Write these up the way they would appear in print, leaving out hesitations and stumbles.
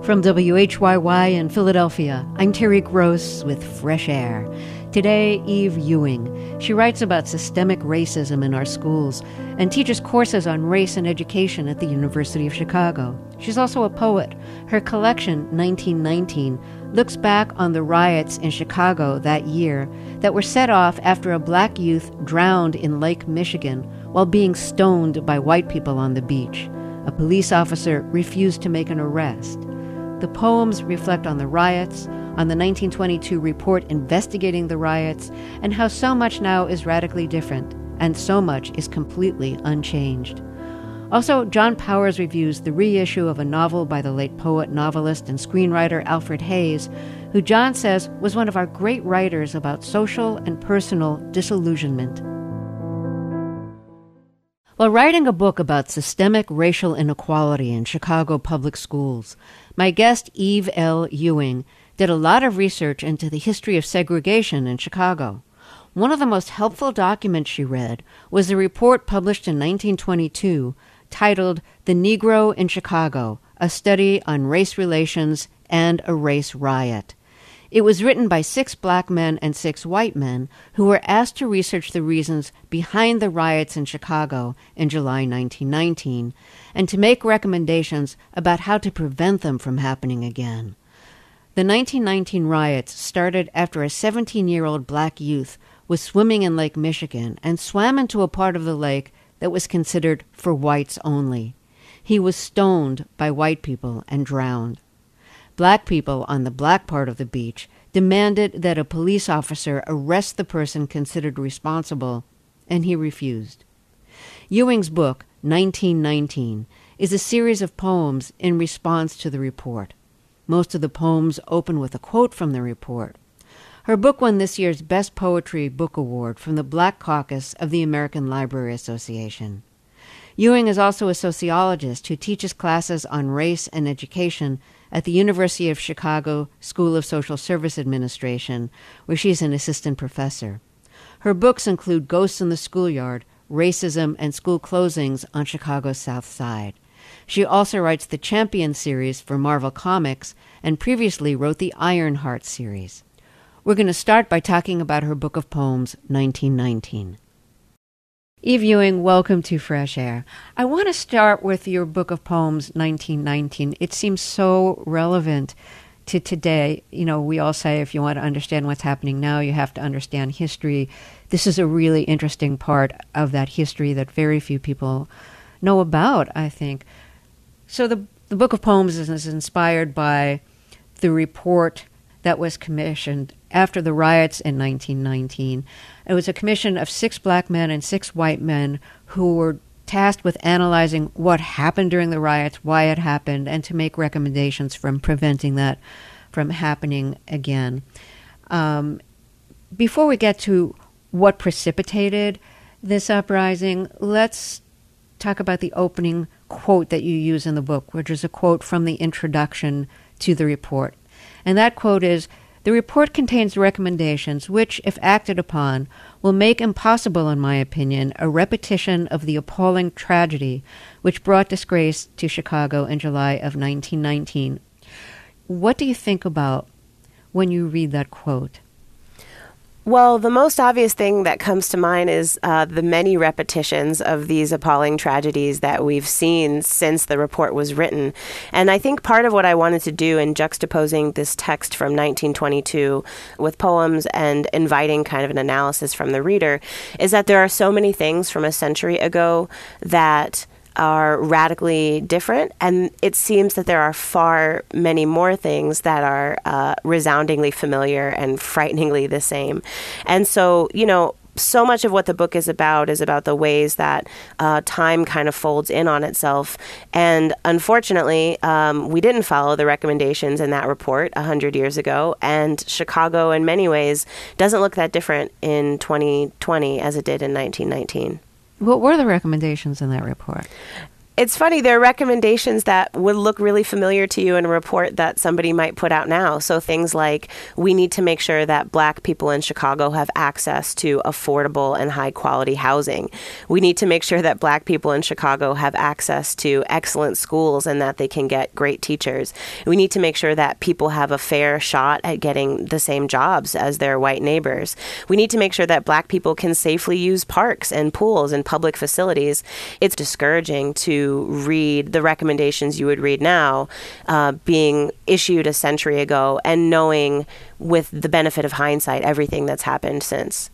From WHYY in Philadelphia, I'm Terry Gross with Fresh Air. Today, Eve Ewing. She writes about systemic racism in our schools and teaches courses on race and education at the University of Chicago. She's also a poet. Her collection, 1919, looks back on the riots in Chicago that year that were set off after a black youth drowned in Lake Michigan while being stoned by white people on the beach. A police officer refused to make an arrest. The poems reflect on the riots, on the 1922 report investigating the riots, and how so much now is radically different, and so much is completely unchanged. Also, John Powers reviews the reissue of a novel by the late poet, novelist, and screenwriter Alfred Hayes, who John says was one of our great writers about social and personal disillusionment. While writing a book about systemic racial inequality in Chicago public schools, my guest Eve L. Ewing did a lot of research into the history of segregation in Chicago. One of the most helpful documents she read was a report published in 1922 titled The Negro in Chicago, A Study on Race Relations and a Race Riot. It was written by 6 black men and 6 white men who were asked to research the reasons behind the riots in Chicago in July 1919 and to make recommendations about how to prevent them from happening again. The 1919 riots started after a 17-year-old black youth was swimming in Lake Michigan and swam into a part of the lake that was considered for whites only. He was stoned by white people and drowned. Black people on the black part of the beach demanded that a police officer arrest the person considered responsible, and he refused. Ewing's book, 1919, is a series of poems in response to the report. Most of the poems open with a quote from the report. Her book won this year's Best Poetry Book Award from the Black Caucus of the American Library Association. Ewing is also a sociologist who teaches classes on race and education at the University of Chicago School of Social Service Administration, where she's an assistant professor. Her books include Ghosts in the Schoolyard, Racism and School Closings on Chicago's South Side. She also writes the Champion series for Marvel Comics and previously wrote the Ironheart series. We're going to start by talking about her book of poems, 1919. Eve Ewing, welcome to Fresh Air. I want to start with your book of poems, 1919. It seems so relevant to today. You know, we all say if you want to understand what's happening now, you have to understand history. This is a really interesting part of that history that very few people know about, I think. So the book of poems is inspired by the report that was commissioned after the riots in 1919. It was a commission of 6 black men and 6 white men who were tasked with analyzing what happened during the riots, why it happened, and to make recommendations from preventing that from happening again. Before we get to what precipitated this uprising, let's talk about the opening quote that you use in the book, which is a quote from the introduction to the report. And that quote is, "The report contains recommendations which, if acted upon, will make impossible, in my opinion, a repetition of the appalling tragedy which brought disgrace to Chicago in July of 1919. What do you think about when you read that quote? Well, the most obvious thing that comes to mind is the many repetitions of these appalling tragedies that we've seen since the report was written. And I think part of what I wanted to do in juxtaposing this text from 1922 with poems and inviting kind of an analysis from the reader is that there are so many things from a century ago that are radically different, and it seems that there are far many more things that are resoundingly familiar and frighteningly the same. And so, you know, so much of what the book is about the ways that time kind of folds in on itself. And unfortunately, we didn't follow the recommendations in that report 100 years ago. And Chicago, in many ways, doesn't look that different in 2020 as it did in 1919. What were the recommendations in that report? It's funny, there are recommendations that would look really familiar to you in a report that somebody might put out now. So things like, we need to make sure that Black people in Chicago have access to affordable and high quality housing. We need to make sure that Black people in Chicago have access to excellent schools and that they can get great teachers. We need to make sure that people have a fair shot at getting the same jobs as their white neighbors. We need to make sure that Black people can safely use parks and pools and public facilities. It's discouraging to read the recommendations you would read now being issued a century ago and knowing with the benefit of hindsight everything that's happened since.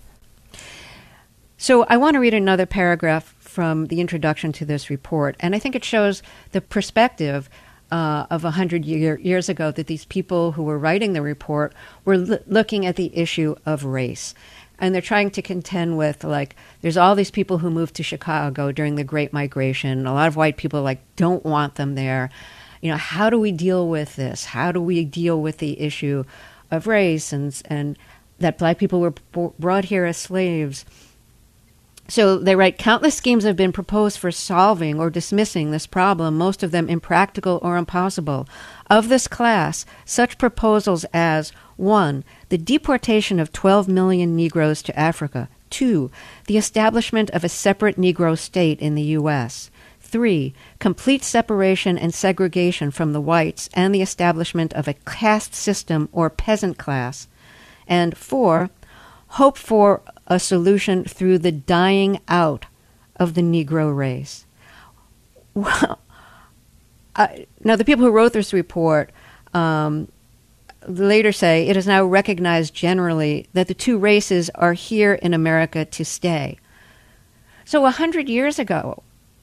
So I want to read another paragraph from the introduction to this report, and I think it shows the perspective of 100 years ago that these people who were writing the report were looking at the issue of race. And they're trying to contend with, like, there's all these people who moved to Chicago during the Great Migration. A lot of white people, like, don't want them there. You know, how do we deal with this? How do we deal with the issue of race and that Black people were brought here as slaves? So they write, countless schemes have been proposed for solving or dismissing this problem, most of them impractical or impossible. Of this class, such proposals as 1. The deportation of 12 million Negroes to Africa. 2. The establishment of a separate Negro state in the U.S. 3. Complete separation and segregation from the whites and the establishment of a caste system or peasant class. And 4. Hope for a solution through the dying out of the Negro race. Well, now the people who wrote this report later say it is now recognized generally that the two races are here in America to stay. So 100 years ago,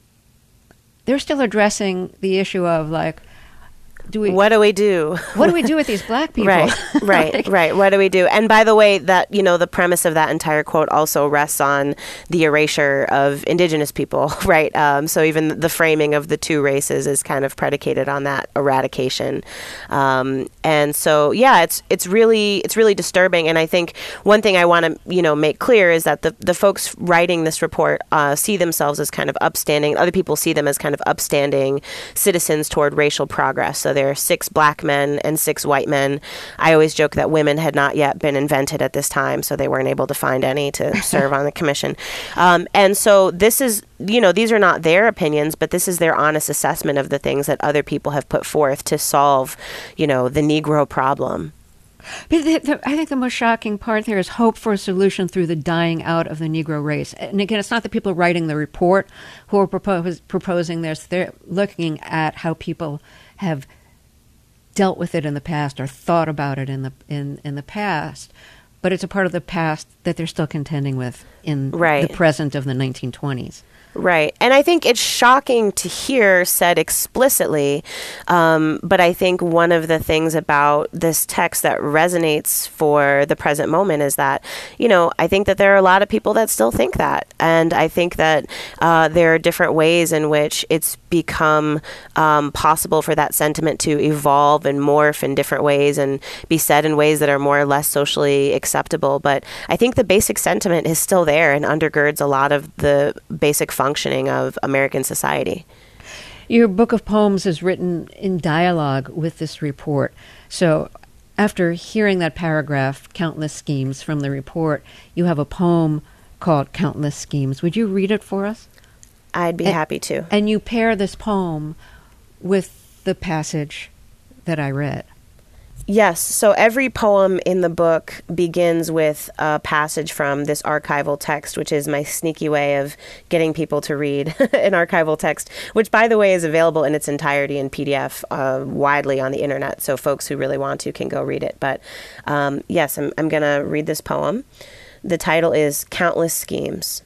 they're still addressing the issue of, like, what do we do? What do we do with these Black people? Right. What do we do? And by the way, that, you know, the premise of that entire quote also rests on the erasure of indigenous people, right? So even the framing of the two races is kind of predicated on that eradication. And so, yeah, it's really disturbing. And I think one thing I want to, you know, make clear is that the folks writing this report see themselves as kind of upstanding. Other people see them as kind of upstanding citizens toward racial progress. So there are 6 Black men and 6 white men. I always joke that women had not yet been invented at this time, so they weren't able to find any to serve on the commission. And so this is, you know, these are not their opinions, but this is their honest assessment of the things that other people have put forth to solve, you know, the Negro problem. But I think the most shocking part there is hope for a solution through the dying out of the Negro race. And again, it's not the people writing the report who are proposing this. They're looking at how people have dealt with it in the past or thought about it in the past, but it's a part of the past that they're still contending with in the present of the 1920s. Right. And I think it's shocking to hear said explicitly, but I think one of the things about this text that resonates for the present moment is that, you know, I think that there are a lot of people that still think that. And I think that there are different ways in which it's become possible for that sentiment to evolve and morph in different ways and be said in ways that are more or less socially acceptable. But I think the basic sentiment is still there and undergirds a lot of the basic functioning of American society. Your book of poems is written in dialogue with this report. So after hearing that paragraph, Countless Schemes, from the report, you have a poem called Countless Schemes. Would you read it for us? I'd be happy to. And you pair this poem with the passage that I read. Yes. So every poem in the book begins with a passage from this archival text, which is my sneaky way of getting people to read an archival text, which, by the way, is available in its entirety in PDF widely on the internet. So folks who really want to can go read it. But yes, I'm going to read this poem. The title is Countless Schemes.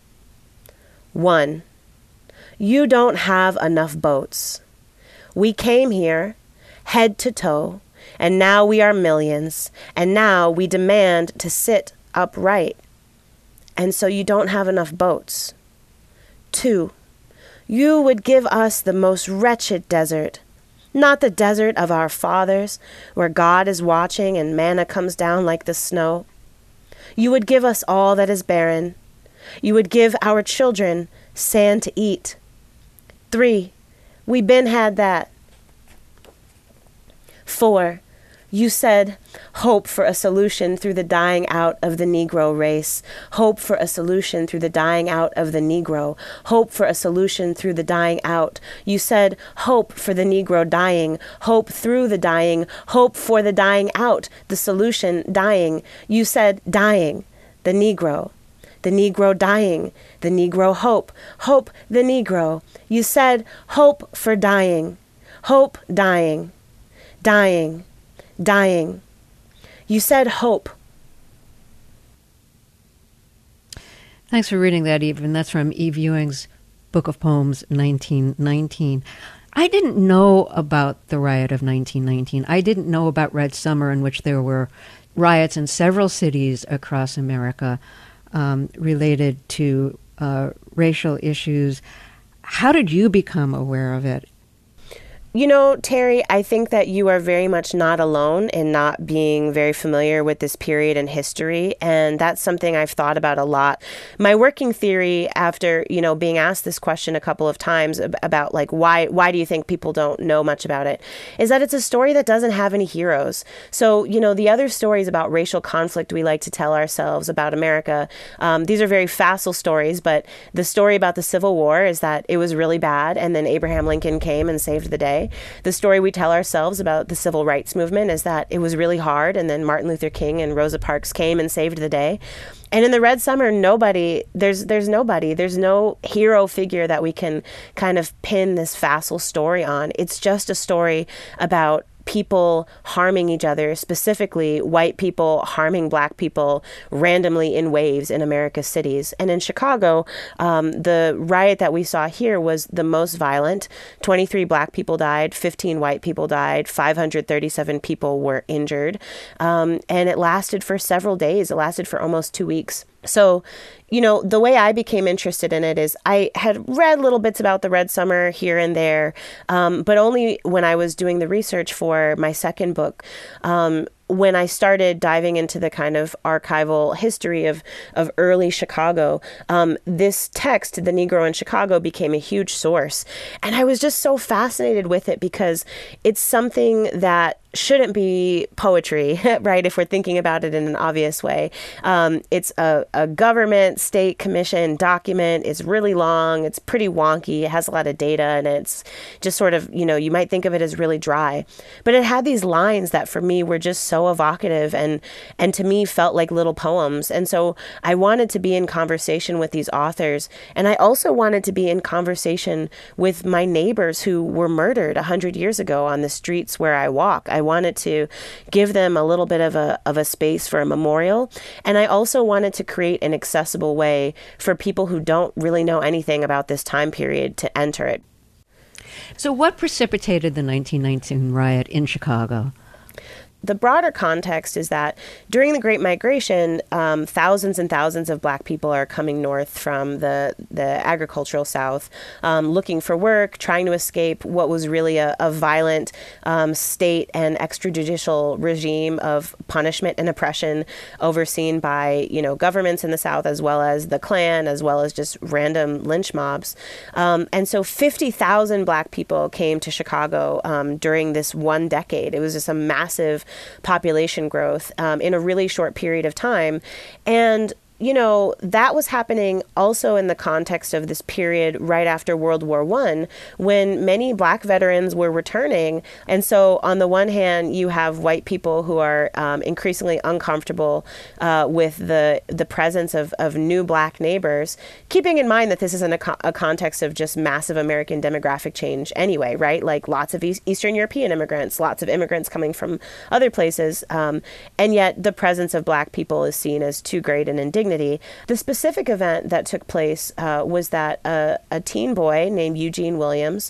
1. You don't have enough boats. We came here, head to toe, and now we are millions, and now we demand to sit upright. And so you don't have enough boats. 2. You would give us the most wretched desert, not the desert of our fathers, where God is watching and manna comes down like the snow. You would give us all that is barren. You would give our children sand to eat. 3. We been had that. 4. You said, hope for a solution through the dying out of the Negro race. Hope for a solution through the dying out of the Negro. Hope for a solution through the dying out. You said, hope for the Negro dying. Hope through the dying. Hope for the dying out. The solution dying. You said, dying. The Negro. The Negro dying. The Negro hope. Hope the Negro. You said, hope for dying. Hope dying. Dying. Dying. You said hope. Thanks for reading that, Eve. And that's from Eve Ewing's Book of Poems, 1919. I didn't know about the riot of 1919. I didn't know about Red Summer, in which there were riots in several cities across America related to racial issues. How did you become aware of it? You know, Terry, I think that you are very much not alone in not being very familiar with this period in history. And that's something I've thought about a lot. My working theory after, being asked this question a couple of times about like, why do you think people don't know much about it, is that it's a story that doesn't have any heroes. So, the other stories about racial conflict we like to tell ourselves about America, these are very facile stories, but the story about the Civil War is that it was really bad. And then Abraham Lincoln came and saved the day. The story we tell ourselves about the civil rights movement is that it was really hard, and then Martin Luther King and Rosa Parks came and saved the day. And in the Red Summer, there's nobody. There's no hero figure that we can kind of pin this facile story on. It's just a story about people harming each other, specifically white people harming black people randomly in waves in America's cities. And in Chicago, the riot that we saw here was the most violent. 23 black people died, 15 white people died, 537 people were injured. And it lasted for several days. It lasted for almost 2 weeks. So, the way I became interested in it is I had read little bits about the Red Summer here and there, but only when I was doing the research for my second book. When I started diving into the kind of archival history of early Chicago, this text, The Negro in Chicago, became a huge source. And I was just so fascinated with it because it's something that shouldn't be poetry, right? If we're thinking about it in an obvious way. It's a government, state commission document. It's really long. It's pretty wonky. It has a lot of data, and it's just sort of, you might think of it as really dry. But it had these lines that for me were just so evocative and to me felt like little poems. And so I wanted to be in conversation with these authors. And I also wanted to be in conversation with my neighbors who were murdered 100 years ago on the streets where I walk. I wanted to give them a little bit of a space for a memorial. And I also wanted to create an accessible way for people who don't really know anything about this time period to enter it. So what precipitated the 1919 riot in Chicago? The broader context is that during the Great Migration, thousands and thousands of black people are coming north from the agricultural South, looking for work, trying to escape what was really a violent state and extrajudicial regime of punishment and oppression overseen by, governments in the South, as well as the Klan, as well as just random lynch mobs. And so 50,000 black people came to Chicago during this one decade. It was just a massive population growth in a really short period of time. And that was happening also in the context of this period right after World War I, when many black veterans were returning. And so on the one hand, you have white people who are increasingly uncomfortable with the presence of new black neighbors, keeping in mind that this is in a context of just massive American demographic change anyway, right? Like lots of Eastern European immigrants, lots of immigrants coming from other places. And yet the presence of black people is seen as too great an indignity. The specific event that took place was that a teen boy named Eugene Williams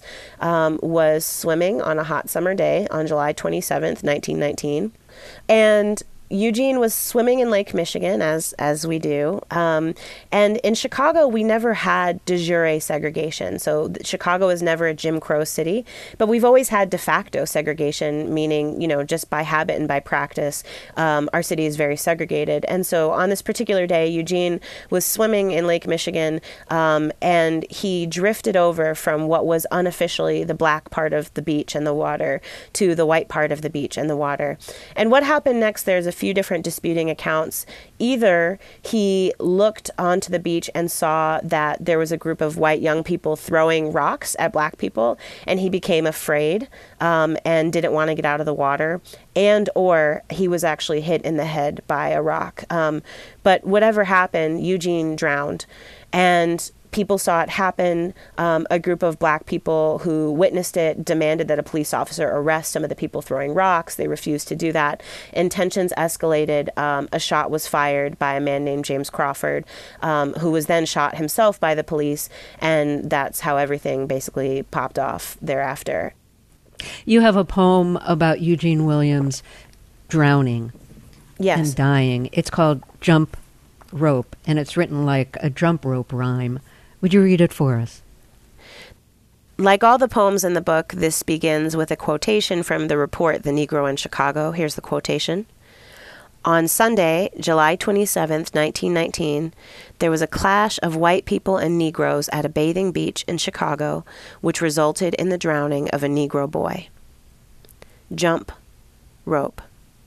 was swimming on a hot summer day on July 27th, 1919. And Eugene was swimming in Lake Michigan, as we do. And in Chicago, we never had de jure segregation. So Chicago was never a Jim Crow city, but we've always had de facto segregation, meaning, just by habit and by practice, our city is very segregated. And so on this particular day, Eugene was swimming in Lake Michigan, and he drifted over from what was unofficially the black part of the beach and the water to the white part of the beach and the water. And what happened next, there's a few different disputing accounts. Either he looked onto the beach and saw that there was a group of white young people throwing rocks at black people, and he became afraid and didn't want to get out of the water, and or he was actually hit in the head by a rock. But whatever happened, Eugene drowned. And people saw it happen. A group of black people who witnessed it demanded that a police officer arrest some of the people throwing rocks. They refused to do that. And tensions escalated. A shot was fired by a man named James Crawford, who was then shot himself by the police. And that's how everything basically popped off thereafter. You have a poem about Eugene Williams drowning and dying. It's called Jump Rope, and it's written like a jump rope rhyme. Would you read it for us? Like all the poems in the book, this begins with a quotation from the report, The Negro in Chicago. Here's the quotation. On Sunday, July 27th, 1919, there was a clash of white people and Negroes at a bathing beach in Chicago, which resulted in the drowning of a Negro boy. Jump rope.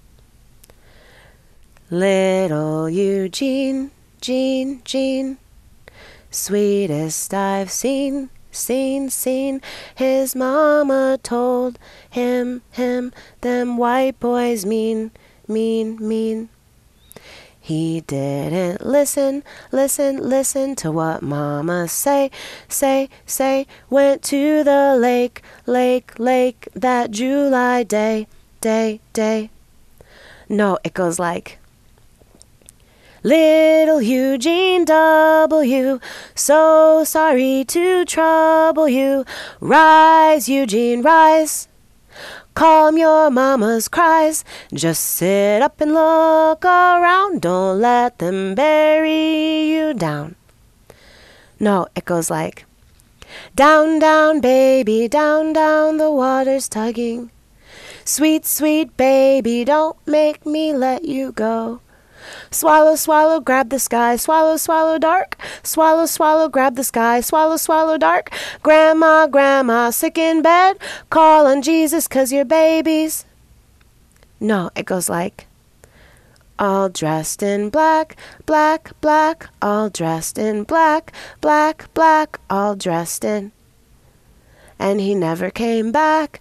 Little Eugene, Gene, sweetest I've seen. His mama told him, them white boys mean. He didn't listen to what mama say. Went to the lake that July day. No, it goes like, little Eugene W., so sorry to trouble you. Rise, Eugene, rise. Calm your mama's cries. Just sit up and look around. Don't let them bury you down. No, it goes like, down, down, baby, down, down, the water's tugging. Sweet, sweet baby, don't make me let you go. Swallow, swallow, grab the sky, swallow, swallow, dark. Swallow, swallow, grab the sky, swallow, swallow, dark. Grandma, sick in bed, call on Jesus 'cause you're babies. No, it goes like, all dressed in black, all dressed in black, all dressed in. And he never came back.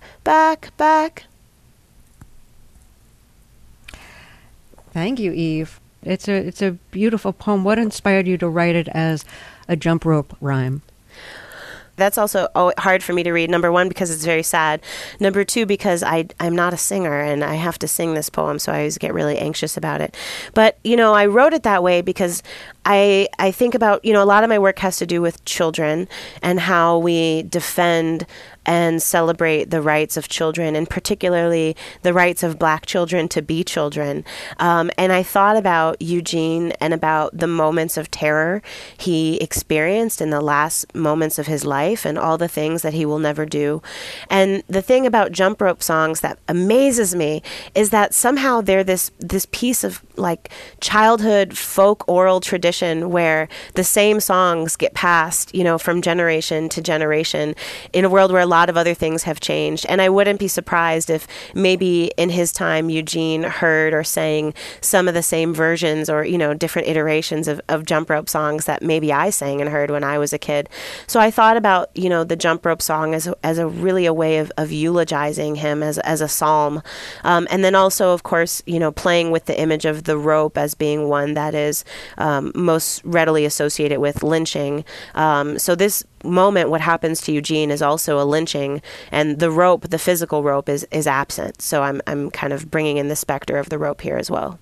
Thank you, Eve. It's a beautiful poem. What inspired you to write it as a jump rope rhyme? That's also hard for me to read. Number one, because it's very sad. Number two, because I'm not a singer and I have to sing this poem, so I always get really anxious about it. But, I wrote it that way because I think about, a lot of my work has to do with children and how we defend and celebrate the rights of children, and particularly the rights of Black children to be children. And I thought about Eugene and about the moments of terror he experienced in the last moments of his life and all the things that he will never do. And the thing about jump rope songs that amazes me is that somehow they're this piece of like childhood folk oral tradition where the same songs get passed, from generation to generation in a world where a lot of other things have changed. And I wouldn't be surprised if maybe in his time Eugene heard or sang some of the same versions or, different iterations of jump rope songs that maybe I sang and heard when I was a kid. So I thought about, the jump rope song as a really a way of eulogizing him as a psalm. And then also, of course, playing with the image of the rope as being one that is most readily associated with lynching. So this moment, what happens to Eugene is also a lynching, and the rope, the physical rope, is absent. So I'm kind of bringing in the specter of the rope here as well.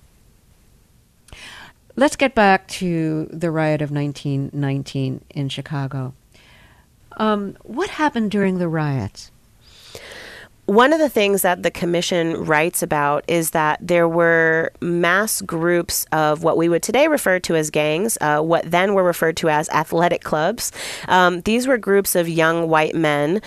Let's get back to the riot of 1919 in Chicago. What happened during the riots? One of the things that the commission writes about is that there were mass groups of what we would today refer to as gangs, what then were referred to as athletic clubs. These were groups of young white men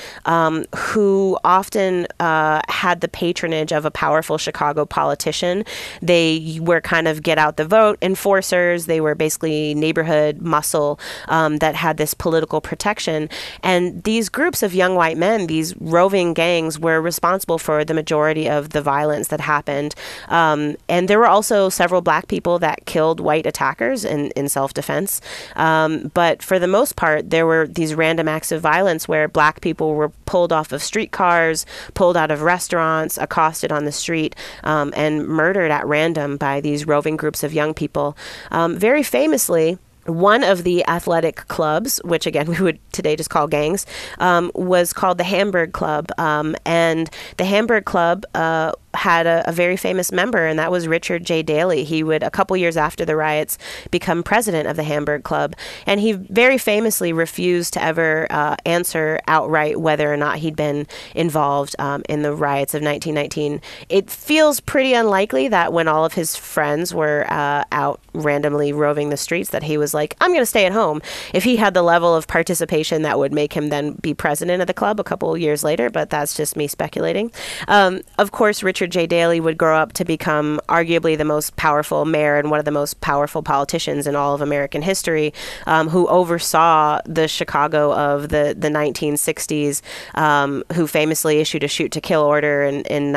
who often had the patronage of a powerful Chicago politician. They were kind of get out the vote enforcers. They were basically neighborhood muscle that had this political protection. And these groups of young white men, these roving gangs, were responsible for the majority of the violence that happened. And there were also several black people that killed white attackers in self-defense. But for the most part, there were these random acts of violence where black people were pulled off of streetcars, pulled out of restaurants, accosted on the street, and murdered at random by these roving groups of young people. Very famously, one of the athletic clubs, which again we would today just call gangs, was called the Hamburg Club. And the Hamburg Club had a very famous member, and that was Richard J. Daley. He would, a couple years after the riots, become president of the Hamburg Club. And he very famously refused to ever answer outright whether or not he'd been involved in the riots of 1919. It feels pretty unlikely that when all of his friends were out randomly roving the streets that he was like, I'm going to stay at home. If he had the level of participation that would make him then be president of the club a couple years later, but that's just me speculating. Of course, Richard J. Daley would grow up to become arguably the most powerful mayor and one of the most powerful politicians in all of American history, who oversaw the Chicago of the 1960s, who famously issued a shoot-to-kill order in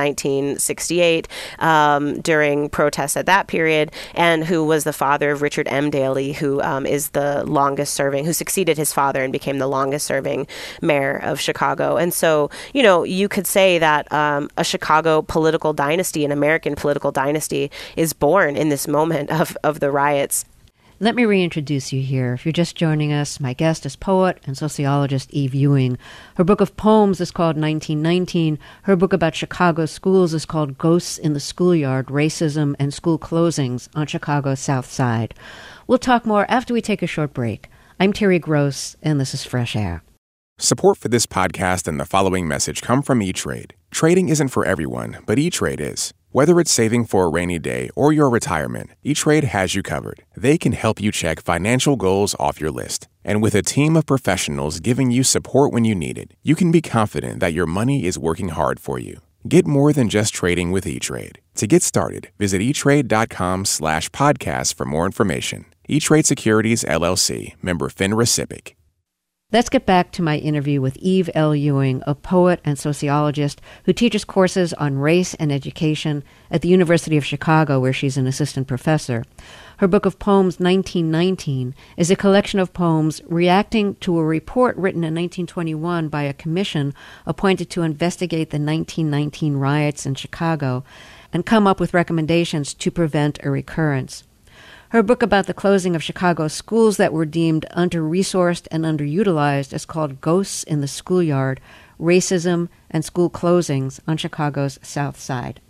1968 during protests at that period, and who was the father of Richard M. Daley, who is the longest-serving, who succeeded his father and became the longest-serving mayor of Chicago. And so, you know, you could say that a Chicago political dynasty, an American political dynasty, is born in this moment of the riots. Let me reintroduce you here. If you're just joining us, my guest is poet and sociologist Eve Ewing. Her book of poems is called 1919. Her book about Chicago schools is called Ghosts in the Schoolyard, Racism and School Closings on Chicago's South Side. We'll talk more after we take a short break. I'm Terry Gross, and this is Fresh Air. Support for this podcast and the following message come from E-Trade. Trading isn't for everyone, but E-Trade is. Whether it's saving for a rainy day or your retirement, E-Trade has you covered. They can help you check financial goals off your list. And with a team of professionals giving you support when you need it, you can be confident that your money is working hard for you. Get more than just trading with E-Trade. To get started, visit etrade.com/podcast for more information. E-Trade Securities, LLC, member FINRA SIPC. Let's get back to my interview with Eve L. Ewing, a poet and sociologist who teaches courses on race and education at the University of Chicago, where she's an assistant professor. Her book of poems, 1919, is a collection of poems reacting to a report written in 1921 by a commission appointed to investigate the 1919 riots in Chicago and come up with recommendations to prevent a recurrence. Her book about the closing of Chicago schools that were deemed under-resourced and underutilized is called Ghosts in the Schoolyard, Racism and School Closings on Chicago's South Side.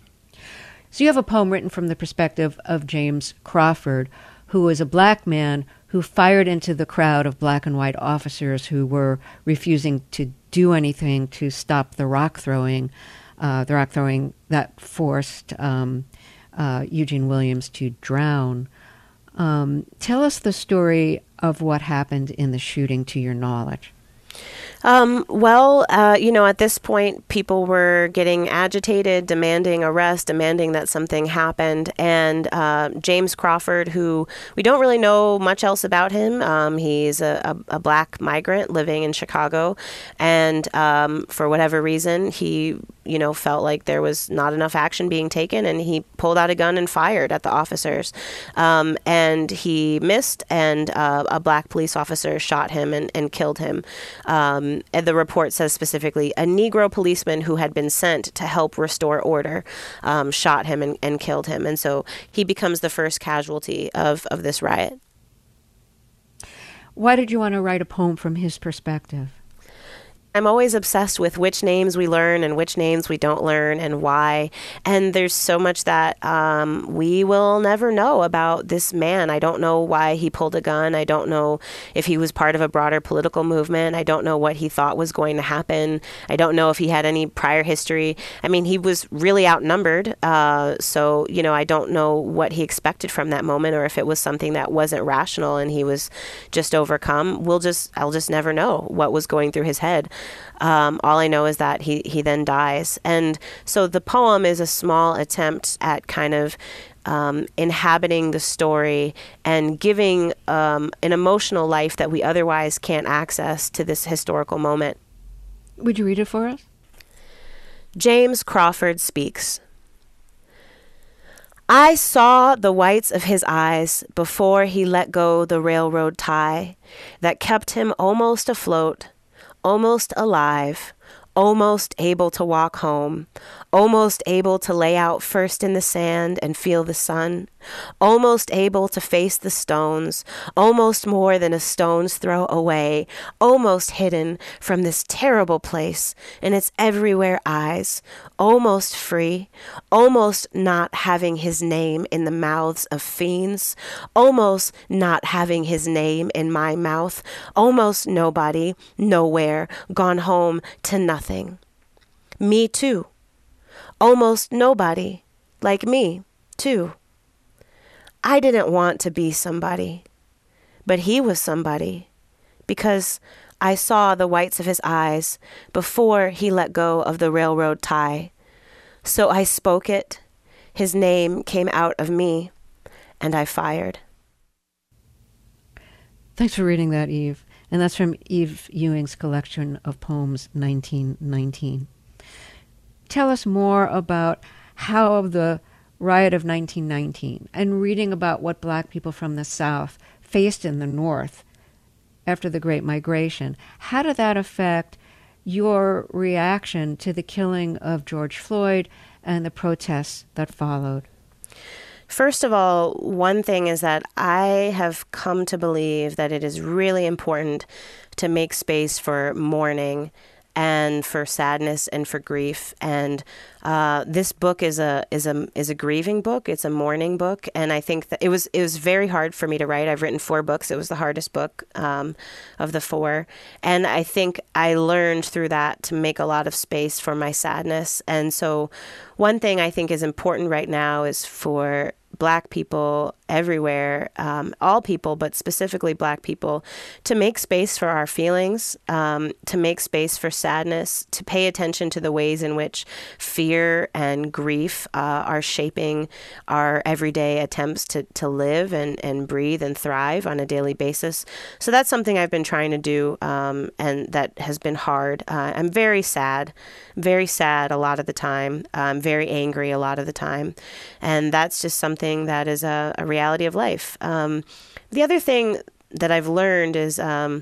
So you have a poem written from the perspective of James Crawford, who was a black man who fired into the crowd of black and white officers who were refusing to do anything to stop the rock throwing that forced Eugene Williams to drown. Tell us the story of what happened in the shooting to your knowledge. At this point, people were getting agitated, demanding arrest, demanding that something happened. And James Crawford, who we don't really know much else about him, he's a black migrant living in Chicago. And for whatever reason, he felt like there was not enough action being taken, and he pulled out a gun and fired at the officers. And he missed, and a black police officer shot him and killed him. And the report says specifically, a Negro policeman who had been sent to help restore order shot him and killed him. And so he becomes the first casualty of this riot. Why did you want to write a poem from his perspective? I'm always obsessed with which names we learn and which names we don't learn and why. And there's so much that we will never know about this man. I don't know why he pulled a gun. I don't know if he was part of a broader political movement. I don't know what he thought was going to happen. I don't know if he had any prior history. I mean, he was really outnumbered. So, I don't know what he expected from that moment, or if it was something that wasn't rational and he was just overcome. I'll just never know what was going through his head. All I know is that he then dies. And so the poem is a small attempt at kind of inhabiting the story and giving an emotional life that we otherwise can't access to this historical moment. Would you read it for us? James Crawford speaks. I saw the whites of his eyes before he let go the railroad tie that kept him almost afloat, almost alive, almost able to walk home, almost able to lay out first in the sand and feel the sun, almost able to face the stones, almost more than a stone's throw away, almost hidden from this terrible place and its everywhere eyes, almost free, almost not having his name in the mouths of fiends, almost not having his name in my mouth, almost nobody, nowhere, gone home to nothing. Me too. Almost nobody, like me, too. I didn't want to be somebody, but he was somebody, because I saw the whites of his eyes before he let go of the railroad tie. So I spoke it. His name came out of me, and I fired. Thanks for reading that, Eve. And that's from Eve Ewing's collection of poems, 1919. Tell us more about how the riot of 1919 and reading about what Black people from the South faced in the North after the Great Migration. How did that affect your reaction to the killing of George Floyd and the protests that followed? First of all, one thing is that I have come to believe that it is really important to make space for mourning and for sadness and for grief. And this book is a grieving book. It's a mourning book. And I think that it was very hard for me to write. I've written 4 books. It was the hardest book of the 4. And I think I learned through that to make a lot of space for my sadness. And so one thing I think is important right now is for Black people everywhere, all people, but specifically Black people, to make space for our feelings, to make space for sadness, to pay attention to the ways in which fear and grief are shaping our everyday attempts to live and breathe and thrive on a daily basis. So that's something I've been trying to do, and that has been hard. I'm very sad a lot of the time. I'm very angry a lot of the time. And that's just something that is a reality of life. The other thing that I've learned is I,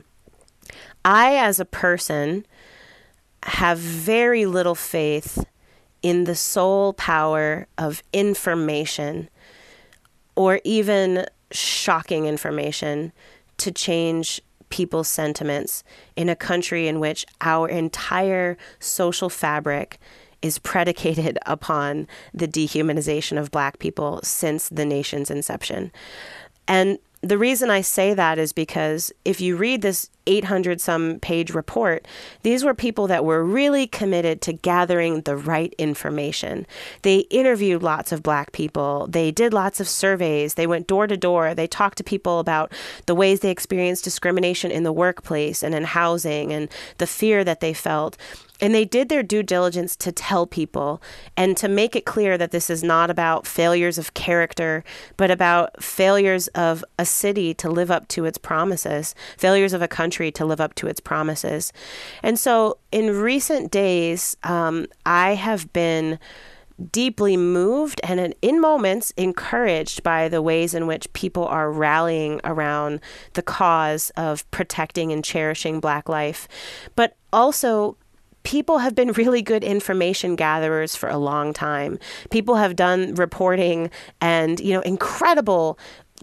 as a person, have very little faith in the sole power of information, or even shocking information, to change people's sentiments in a country in which our entire social fabric is predicated upon the dehumanization of Black people since the nation's inception. And the reason I say that is because if you read this 800-some page report, these were people that were really committed to gathering the right information. They interviewed lots of Black people. They did lots of surveys. They went door to door. They talked to people about the ways they experienced discrimination in the workplace and in housing and the fear that they felt. And they did their due diligence to tell people and to make it clear that this is not about failures of character, but about failures of a city to live up to its promises, failures of a country to live up to its promises. And so in recent days, I have been deeply moved and in moments encouraged by the ways in which people are rallying around the cause of protecting and cherishing Black life. But also, people have been really good information gatherers for a long time. People have done reporting and, incredible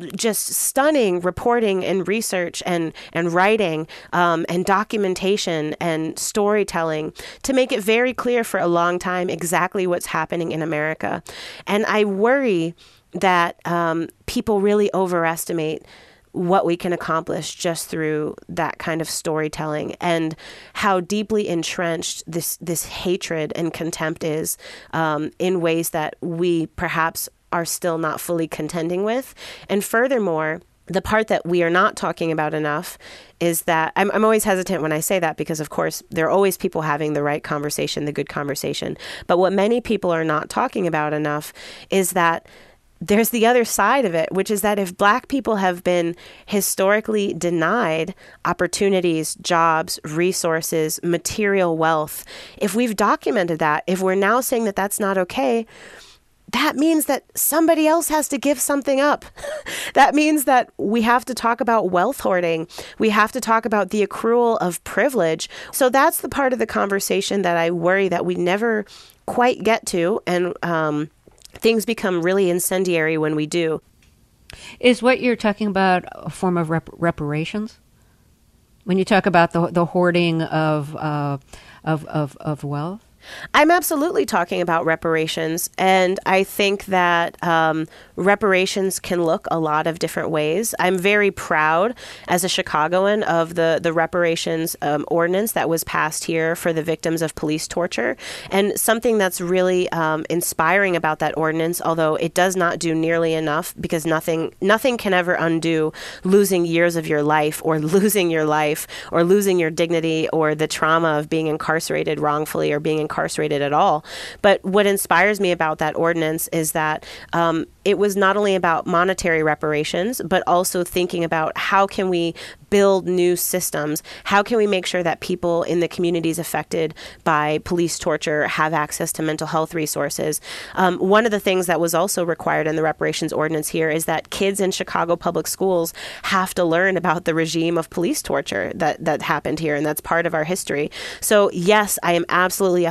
just stunning reporting and research and writing and documentation and storytelling to make it very clear for a long time exactly what's happening in America. And I worry that people really overestimate what we can accomplish just through that kind of storytelling, and how deeply entrenched this hatred and contempt is in ways that we perhaps are still not fully contending with. And furthermore, the part that we are not talking about enough is that I'm always hesitant when I say that, because of course there are always people having the right conversation, the good conversation. But what many people are not talking about enough is that there's the other side of it, which is that if Black people have been historically denied opportunities, jobs, resources, material wealth, if we've documented that, if we're now saying that that's not okay, that means that somebody else has to give something up. That means that we have to talk about wealth hoarding. We have to talk about the accrual of privilege. So that's the part of the conversation that I worry that we never quite get to. And things become really incendiary when we do. Is what you're talking about a form of reparations? When you talk about the hoarding of wealth? I'm absolutely talking about reparations, and I think that reparations can look a lot of different ways. I'm very proud as a Chicagoan of the reparations ordinance that was passed here for the victims of police torture. And something that's really inspiring about that ordinance, although it does not do nearly enough, because nothing can ever undo losing years of your life, or losing your dignity, or the trauma of being incarcerated wrongfully or being incarcerated at all. But what inspires me about that ordinance is that it was not only about monetary reparations, but also thinking about how can we build new systems? How can we make sure that people in the communities affected by police torture have access to mental health resources? One of the things that was also required in the reparations ordinance here is that kids in Chicago public schools have to learn about the regime of police torture that happened here, and that's part of our history. So yes, I am absolutely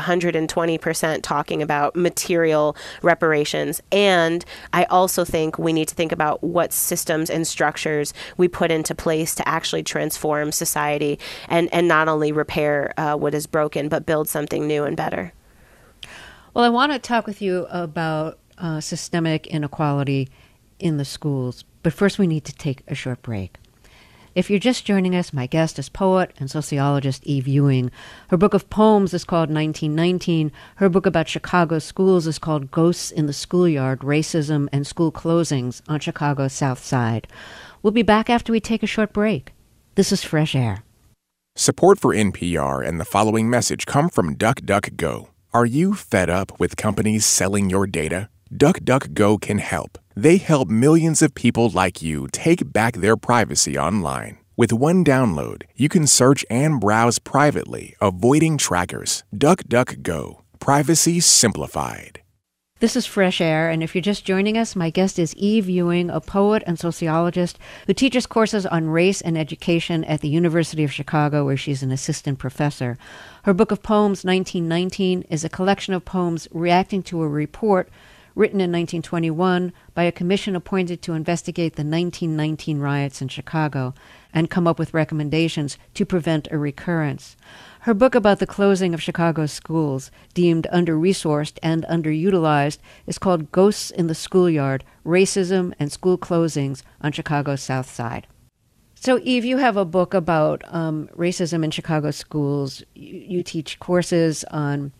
120% talking about material reparations, and I also think we need to think about what systems and structures we put into place to actually transform society and not only repair what is broken, but build something new and better. Well, I want to talk with you about systemic inequality in the schools, but first we need to take a short break. If you're just joining us, my guest is poet and sociologist Eve Ewing. Her book of poems is called 1919. Her book about Chicago schools is called Ghosts in the Schoolyard, Racism and School Closings on Chicago's South Side. We'll be back after we take a short break. This is Fresh Air. Support for NPR and the following message come from DuckDuckGo. Are you fed up with companies selling your data? DuckDuckGo can help. They help millions of people like you take back their privacy online. With one download, you can search and browse privately, avoiding trackers. DuckDuckGo. Privacy simplified. This is Fresh Air, and if you're just joining us, my guest is Eve Ewing, a poet and sociologist who teaches courses on race and education at the University of Chicago, where she's an assistant professor. Her book of poems, 1919, is a collection of poems reacting to a report written in 1921 by a commission appointed to investigate the 1919 riots in Chicago and come up with recommendations to prevent a recurrence. Her book about the closing of Chicago's schools, deemed under-resourced and underutilized, is called Ghosts in the Schoolyard, Racism and School Closings on Chicago's South Side. So, Eve, you have a book about racism in Chicago schools. You teach courses on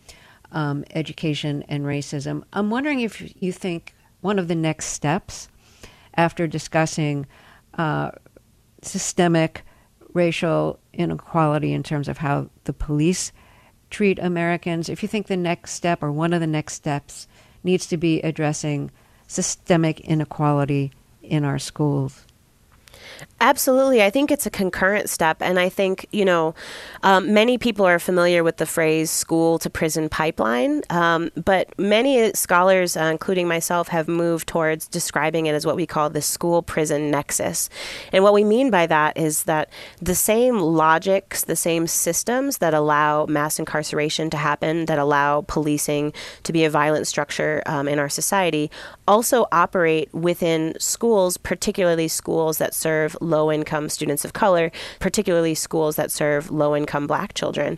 education and racism. I'm wondering if you think one of the next steps after discussing systemic racial inequality in terms of how the police treat Americans, if you think the next step or one of the next steps needs to be addressing systemic inequality in our schools. Absolutely. I think it's a concurrent step. And I think, many people are familiar with the phrase school to prison pipeline. But many scholars, including myself, have moved towards describing it as what we call the school prison nexus. And what we mean by that is that the same logics, the same systems that allow mass incarceration to happen, that allow policing to be a violent structure in our society, also operate within schools, particularly schools that serve low-income students of color, particularly schools that serve low-income Black children.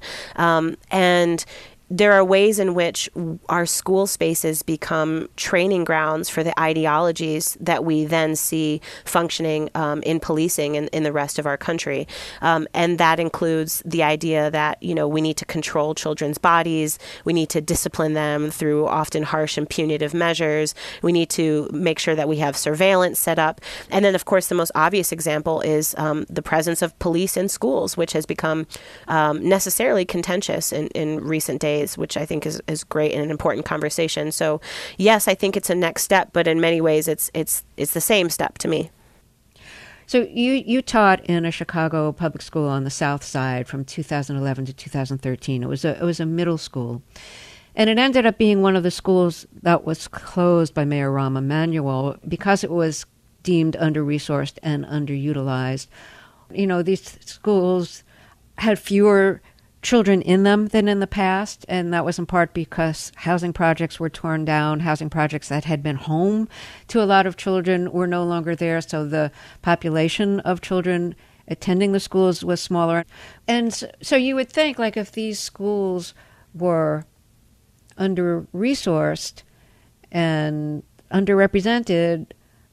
And there are ways in which our school spaces become training grounds for the ideologies that we then see functioning in policing in the rest of our country. And that includes the idea that, we need to control children's bodies. We need to discipline them through often harsh and punitive measures. We need to make sure that we have surveillance set up. And then, of course, the most obvious example is the presence of police in schools, which has become necessarily contentious in recent days, which I think is great and an important conversation. So yes, I think it's a next step, but in many ways it's the same step to me. So you taught in a Chicago public school on the South Side from 2011 to 2013. It was a middle school. And it ended up being one of the schools that was closed by Mayor Rahm Emanuel because it was deemed under-resourced and underutilized. These schools had fewer children in them than in the past, and that was in part because housing projects were torn down. Housing projects that had been home to a lot of children were no longer there, so the population of children attending the schools was smaller. And so you would think, like, if these schools were under-resourced and underrepresented,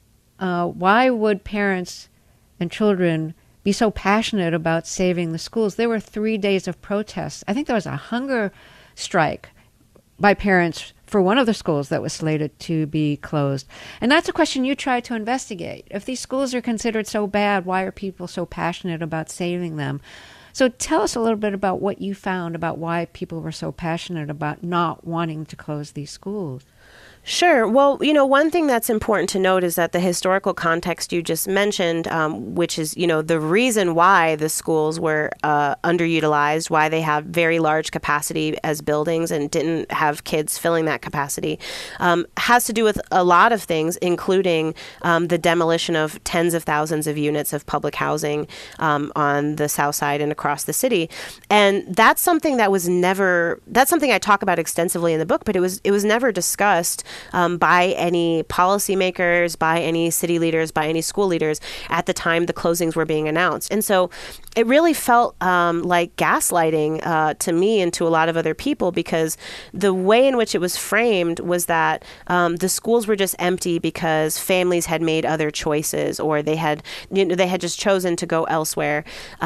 why would parents and children be so passionate about saving the schools? There were 3 days of protests. I think there was a hunger strike by parents for one of the schools that was slated to be closed. And that's a question you tried to investigate. If these schools are considered so bad, why are people so passionate about saving them? So tell us a little bit about what you found about why people were so passionate about not wanting to close these schools. Sure. Well, one thing that's important to note is that the historical context you just mentioned, which is, the reason why the schools were underutilized, why they have very large capacity as buildings and didn't have kids filling that capacity, has to do with a lot of things, including the demolition of tens of thousands of units of public housing on the South Side and across the city. And that's something that's something I talk about extensively in the book, but it was never discussed by any policymakers, by any city leaders, by any school leaders at the time the closings were being announced. And so it really felt like gaslighting to me and to a lot of other people, because the way in which it was framed was that the schools were just empty because families had made other choices, or they had just chosen to go elsewhere.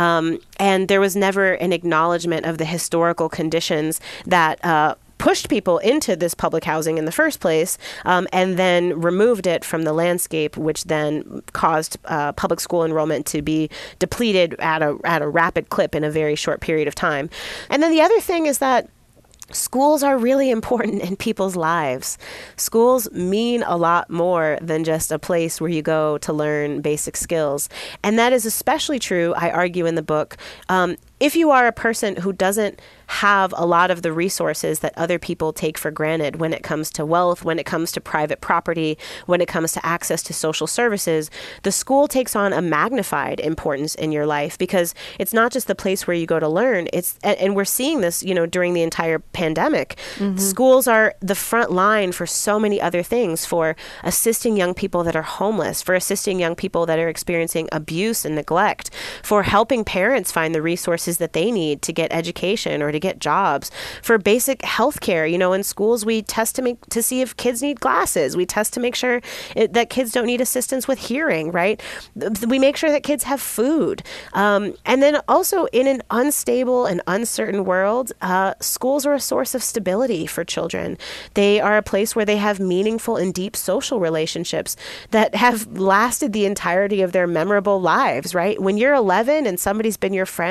And there was never an acknowledgement of the historical conditions that pushed people into this public housing in the first place, and then removed it from the landscape, which then caused public school enrollment to be depleted at a rapid clip in a very short period of time. And then the other thing is that schools are really important in people's lives. Schools mean a lot more than just a place where you go to learn basic skills. And that is especially true, I argue in the book, if you are a person who doesn't have a lot of the resources that other people take for granted when it comes to wealth, when it comes to private property, when it comes to access to social services, the school takes on a magnified importance in your life, because it's not just the place where you go to learn. And we're seeing this, during the entire pandemic. Mm-hmm. Schools are the front line for so many other things, for assisting young people that are homeless, for assisting young people that are experiencing abuse and neglect, for helping parents find the resources that they need to get education or to get jobs, for basic health care. In schools, we test to see if kids need glasses. We test to make sure that kids don't need assistance with hearing, right? We make sure that kids have food. And then also, in an unstable and uncertain world, schools are a source of stability for children. They are a place where they have meaningful and deep social relationships that have lasted the entirety of their memorable lives, right? When you're 11 and somebody's been your friend since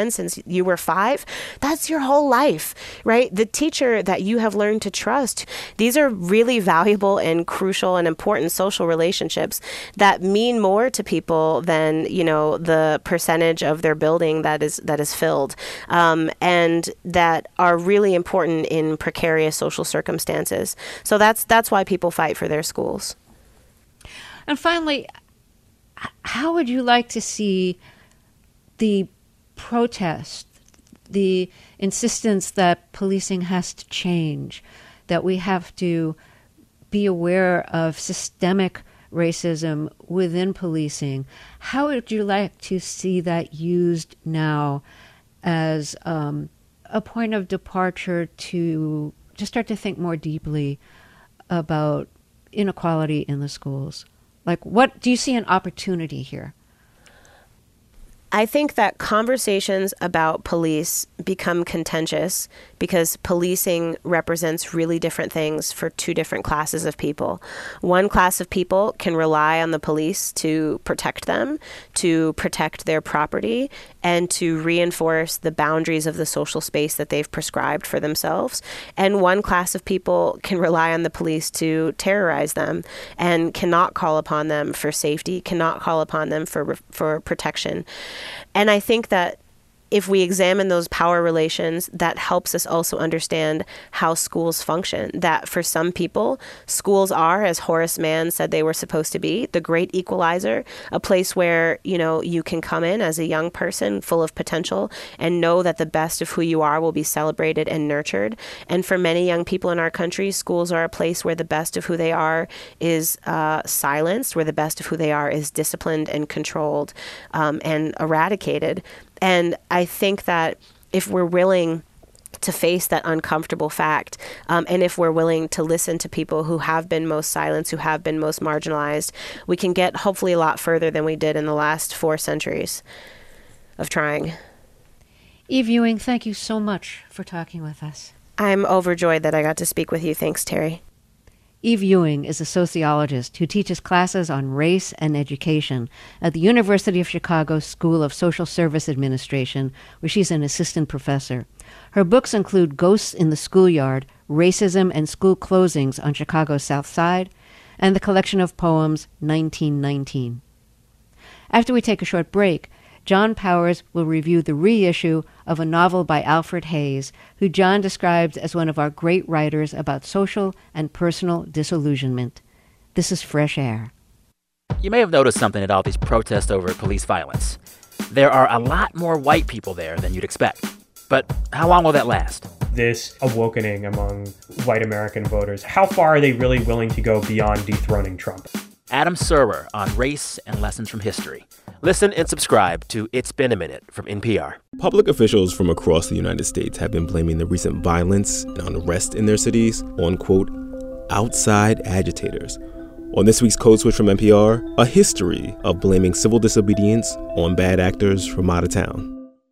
you were 5, that's your whole life, right? The teacher that you have learned to trust, these are really valuable and crucial and important social relationships that mean more to people than, the percentage of their building that is filled, and that are really important in precarious social circumstances. So that's why people fight for their schools. And finally, how would you like to see the protest, the insistence that policing has to change, that we have to be aware of systemic racism within policing? How would you like to see that used now as a point of departure to start to think more deeply about inequality in the schools? Like, what do you see an opportunity here? I think that conversations about police become contentious because policing represents really different things for two different classes of people. One class of people can rely on the police to protect them, to protect their property, and to reinforce the boundaries of the social space that they've prescribed for themselves. And one class of people can rely on the police to terrorize them and cannot call upon them for safety, cannot call upon them for protection. And I think that if we examine those power relations, that helps us also understand how schools function. That for some people, schools are, as Horace Mann said they were supposed to be, the great equalizer, a place where, you can come in as a young person full of potential and know that the best of who you are will be celebrated and nurtured. And for many young people in our country, schools are a place where the best of who they are is silenced, where the best of who they are is disciplined and controlled and eradicated. And I think that if we're willing to face that uncomfortable fact, and if we're willing to listen to people who have been most silenced, who have been most marginalized, we can get hopefully a lot further than we did in the last 4 centuries of trying. Eve Ewing, thank you so much for talking with us. I'm overjoyed that I got to speak with you. Thanks, Terry. Eve Ewing is a sociologist who teaches classes on race and education at the University of Chicago School of Social Service Administration, where she's an assistant professor. Her books include Ghosts in the Schoolyard, Racism and School Closings on Chicago's South Side, and the collection of poems 1919. After we take a short break, John Powers will review the reissue of a novel by Alfred Hayes, who John describes as one of our great writers about social and personal disillusionment. This is Fresh Air. You may have noticed something at all these protests over police violence. There are a lot more white people there than you'd expect. But how long will that last? This awakening among white American voters, how far are they really willing to go beyond dethroning Trump? Adam Serwer on race and lessons from history. Listen and subscribe to It's Been a Minute from NPR. Public officials from across the United States have been blaming the recent violence and unrest in their cities on, quote, outside agitators. On this week's Code Switch from NPR, a history of blaming civil disobedience on bad actors from out of town.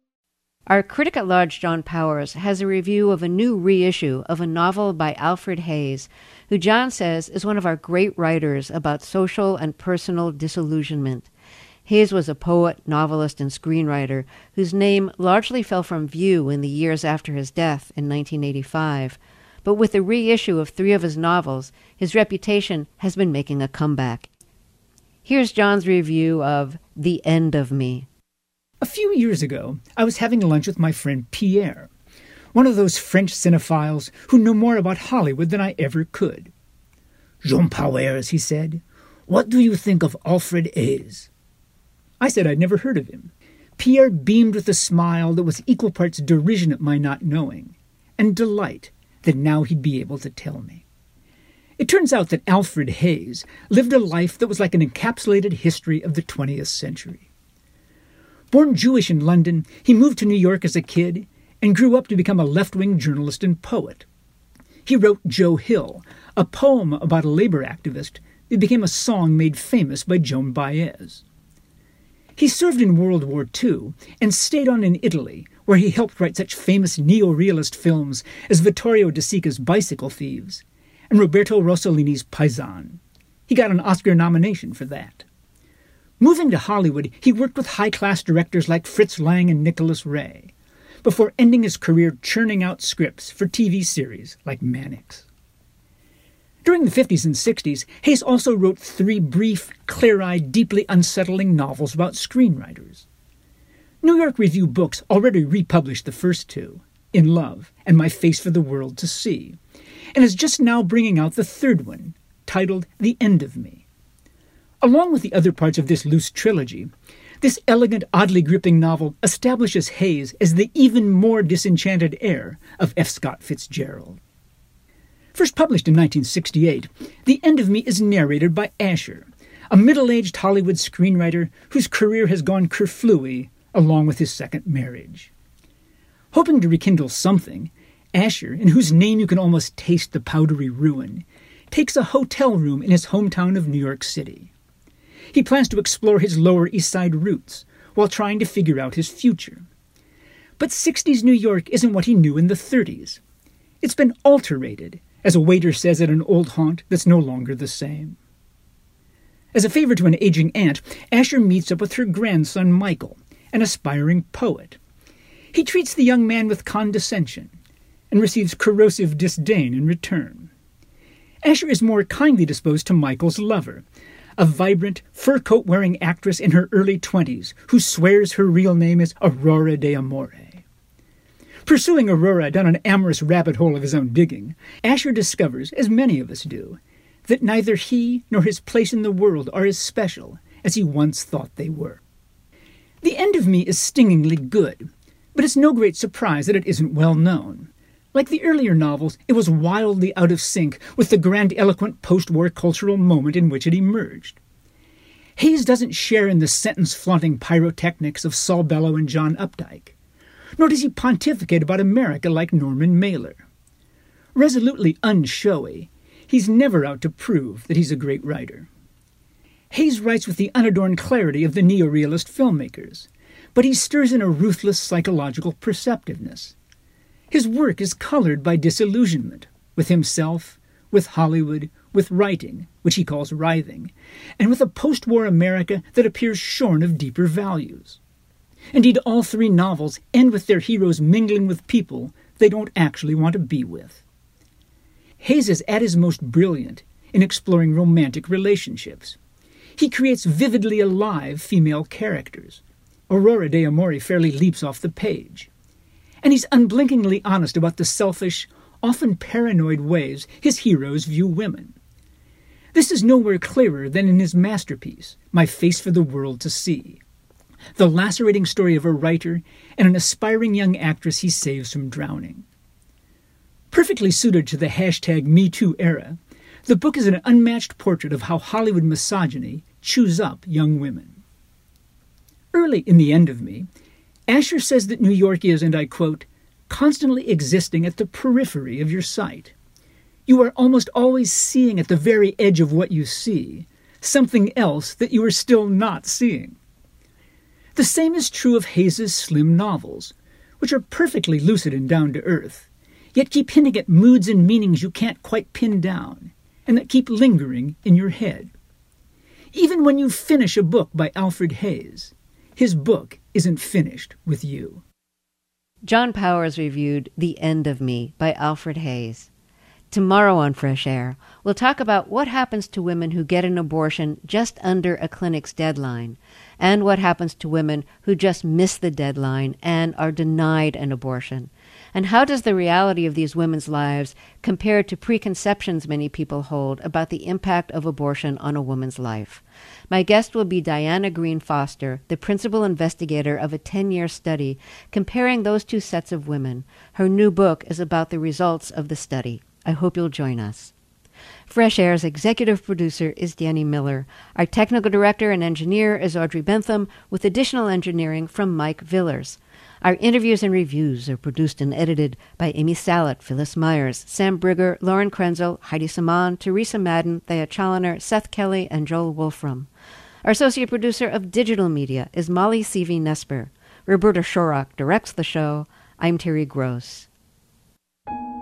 Our critic at large, John Powers, has a review of a new reissue of a novel by Alfred Hayes, who John says is one of our great writers about social and personal disillusionment. Hayes was a poet, novelist, and screenwriter whose name largely fell from view in the years after his death in 1985. But with the reissue of 3 of his novels, his reputation has been making a comeback. Here's John's review of The End of Me. A few years ago, I was having lunch with my friend Pierre, one of those French cinephiles who know more about Hollywood than I ever could. Jean Powers, he said, what do you think of Alfred Hayes? I said I'd never heard of him. Pierre beamed with a smile that was equal parts derision at my not knowing, and delight that now he'd be able to tell me. It turns out that Alfred Hayes lived a life that was like an encapsulated history of the 20th century. Born Jewish in London, he moved to New York as a kid and grew up to become a left-wing journalist and poet. He wrote Joe Hill, a poem about a labor activist that became a song made famous by Joan Baez. He served in World War II and stayed on in Italy, where he helped write such famous neo-realist films as Vittorio De Sica's Bicycle Thieves and Roberto Rossellini's Paisan. He got an Oscar nomination for that. Moving to Hollywood, he worked with high-class directors like Fritz Lang and Nicholas Ray. before ending his career churning out scripts for TV series like Mannix. During the 50s and 60s, Hayes also wrote 3 brief, clear-eyed, deeply unsettling novels about screenwriters. New York Review Books already republished the first 2, In Love and My Face for the World to See, and is just now bringing out the 3rd one, titled The End of Me. Along with the other parts of this loose trilogy, this elegant, oddly gripping novel establishes Hayes as the even more disenchanted heir of F. Scott Fitzgerald. First published in 1968, The End of Me is narrated by Asher, a middle-aged Hollywood screenwriter whose career has gone kerflooey along with his second marriage. Hoping to rekindle something, Asher, in whose name you can almost taste the powdery ruin, takes a hotel room in his hometown of New York City. He plans to explore his Lower East Side roots while trying to figure out his future. But 60s New York isn't what he knew in the 30s. It's been alterated, as a waiter says at an old haunt that's no longer the same. As a favor to an aging aunt, Asher meets up with her grandson Michael, an aspiring poet. He treats the young man with condescension and receives corrosive disdain in return. Asher is more kindly disposed to Michael's lover, a vibrant, fur-coat-wearing actress in her early 20s who swears her real name is Aurora de Amore. Pursuing Aurora down an amorous rabbit hole of his own digging, Asher discovers, as many of us do, that neither he nor his place in the world are as special as he once thought they were. The End of Me is stingingly good, but it's no great surprise that it isn't well known. Like the earlier novels, it was wildly out of sync with the grandiloquent post-war cultural moment in which it emerged. Hayes doesn't share in the sentence-flaunting pyrotechnics of Saul Bellow and John Updike, nor does he pontificate about America like Norman Mailer. Resolutely unshowy, he's never out to prove that he's a great writer. Hayes writes with the unadorned clarity of the neorealist filmmakers, but he stirs in a ruthless psychological perceptiveness. His work is colored by disillusionment, with himself, with Hollywood, with writing, which he calls writhing, and with a post-war America that appears shorn of deeper values. Indeed, all 3 novels end with their heroes mingling with people they don't actually want to be with. Hayes is at his most brilliant in exploring romantic relationships. He creates vividly alive female characters. Aurora de Amore fairly leaps off the page. And he's unblinkingly honest about the selfish, often paranoid ways his heroes view women. This is nowhere clearer than in his masterpiece, My Face for the World to See, the lacerating story of a writer and an aspiring young actress he saves from drowning. Perfectly suited to the #MeToo era, the book is an unmatched portrait of how Hollywood misogyny chews up young women. Early in The End of Me, Asher says that New York is, and I quote, constantly existing at the periphery of your sight. You are almost always seeing at the very edge of what you see something else that you are still not seeing. The same is true of Hayes's slim novels, which are perfectly lucid and down-to-earth, yet keep hinting at moods and meanings you can't quite pin down, and that keep lingering in your head. Even when you finish a book by Alfred Hayes, his book isn't finished with you. John Powers reviewed The End of Me by Alfred Hayes. Tomorrow on Fresh Air, we'll talk about what happens to women who get an abortion just under a clinic's deadline, and what happens to women who just miss the deadline and are denied an abortion. And how does the reality of these women's lives compare to preconceptions many people hold about the impact of abortion on a woman's life? My guest will be Diana Green Foster, the principal investigator of a 10-year study comparing those 2 sets of women. Her new book is about the results of the study. I hope you'll join us. Fresh Air's executive producer is Danny Miller. Our technical director and engineer is Audrey Bentham, with additional engineering from Mike Villers. Our interviews and reviews are produced and edited by Amy Salet, Phyllis Myers, Sam Brigger, Lauren Krenzel, Heidi Saman, Teresa Madden, Thea Challoner, Seth Kelly, and Joel Wolfram. Our associate producer of digital media is Molly Seavey-Nesper. Roberta Shorrock directs the show. I'm Terry Gross.